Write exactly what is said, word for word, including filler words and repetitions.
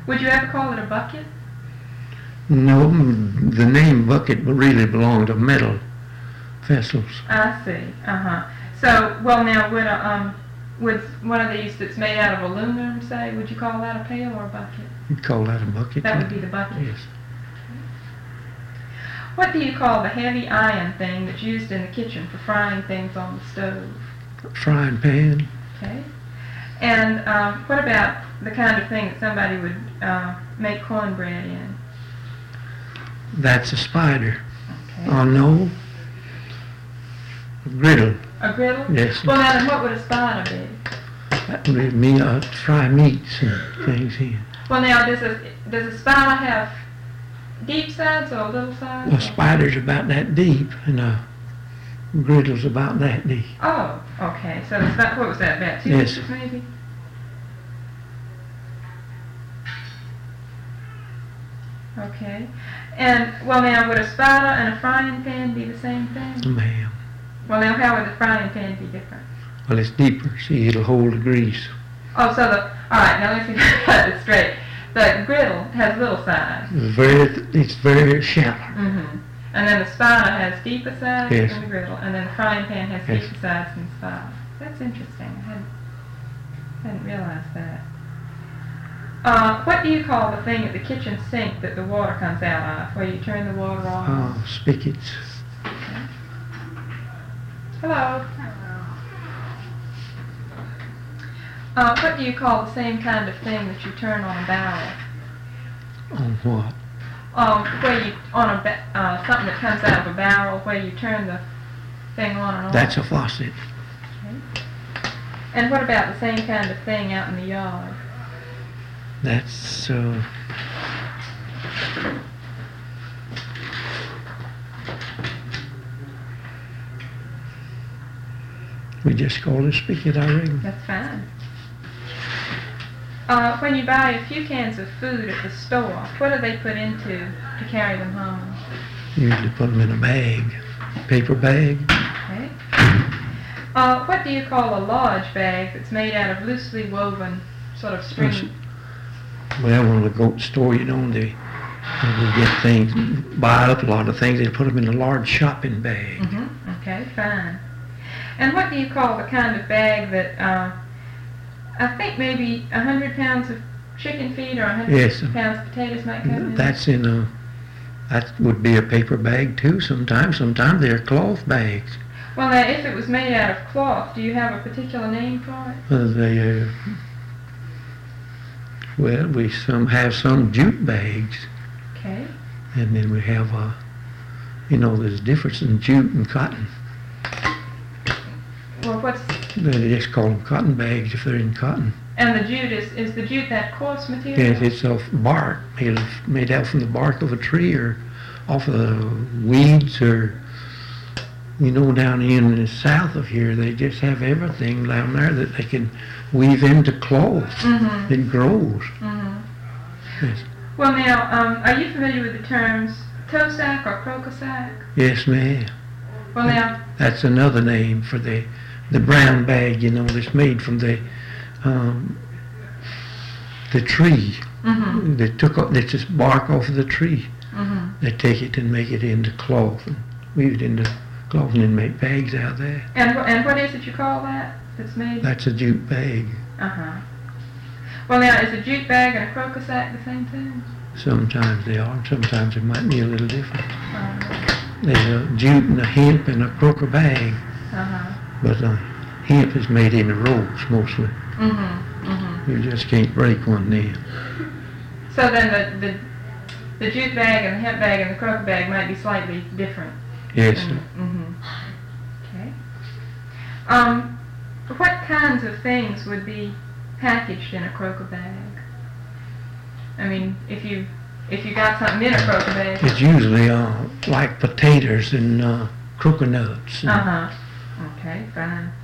Would you ever call it a bucket? No, the name bucket really belonged to metal vessels. I see. Uh-huh. So, well now, would a, um, would one of these that's made out of aluminum, say, would you call that a pail or a bucket? You'd call that a bucket? That would be the bucket? Yes. What do you call the heavy iron thing that's used in the kitchen for frying things on the stove? Frying pan. Okay. And um, what about the kind of thing that somebody would uh, make cornbread in? That's a spider. Okay. Oh, no. A griddle. A griddle? Yes. Well, now then what would a spider be? That would be me, uh, fry meats and things in. Well, now, does a, does a spider have deep sides or little sides? A spider's about that deep, and a griddle's about that deep. Oh, okay. So it's about, what was that, about two Yes. inches maybe? Okay. And, well now, would a spider and a frying pan be the same thing? Ma'am. Well now, how would the frying pan be different? Well, it's deeper. See, it'll hold the grease. Oh, so the, alright, now let me get this straight. The griddle has little sides. It's very, it's very shallow. Mm-hmm. And then the spider has deeper sides Yes. than the griddle, and then the frying pan has Yes. deeper sides than the spider. That's interesting. I hadn't, hadn't realized that. Uh, what do you call the thing at the kitchen sink that the water comes out of, where you turn the water off? Oh, spigots. Okay. Hello. Uh, what do you call the same kind of thing that you turn on a barrel? On what? Um, where you, on a, ba- uh, something that comes out of a barrel, where you turn the thing on and off? That's a faucet. Okay. And what about the same kind of thing out in the yard? That's, uh... we just call it a spigot, I reckon. That's fine. Uh, when you buy a few cans of food at the store, what do they put into to carry them home? Usually put them in a bag, paper bag. Okay. Uh, what do you call a large bag that's made out of loosely woven sort of string? Well, when we go to the store, you know, they, they would get things, buy up a lot of things, they put them in a large shopping bag. Mm-hmm. Okay, fine. And what do you call the kind of bag that, uh, I think maybe a hundred pounds of chicken feed or a hundred Yes. pounds of potatoes might come in? That's in a, that would be a paper bag too sometimes. Sometimes they're cloth bags. Well, now, if it was made out of cloth, do you have a particular name for it? Uh, they, uh, well, we some have some jute bags, Okay. and then we have, uh, you know, there's a difference in jute and cotton. Well, what's, They just call them cotton bags if they're in cotton. and the jute, is, is the jute that coarse material? Yes, it's off bark, made, of, made out from the bark of a tree or off of the weeds, or, you know, down in the south of here, they just have everything down there that they can weave into cloth. Mm-hmm. It grows. Mm-hmm. Yes, Well, now, um, are you familiar with the terms toe sack or croaker sack? yes ma'am. Well, now, That's another name for the the brown bag, you know, that's made from the um, the tree. mm-hmm. They took off, they just bark off of the tree. Mm-hmm. They take it and make it into cloth and weave it into cloth and then make bags out of that. And, wh- and what is it you call that that's made? That's a jute bag. Uh-huh. Well, now, is a jute bag and a croaker sack the same thing? Sometimes they are, sometimes it might be a little different. Uh, There's a jute and a hemp and a croaker bag, uh-huh. but uh, hemp is made into ropes mostly. Mm-hmm. Mm-hmm. You just can't break one then. So then the, the the jute bag and the hemp bag and the croaker bag might be slightly different. Yes, sir. Mm-hmm. Okay. Um, what kinds of things would be packaged in a croaker bag? I mean, if you if you got something in a croaker bag. It's usually uh, like potatoes and uh, croaker nuts. and- Uh huh. Okay, fine.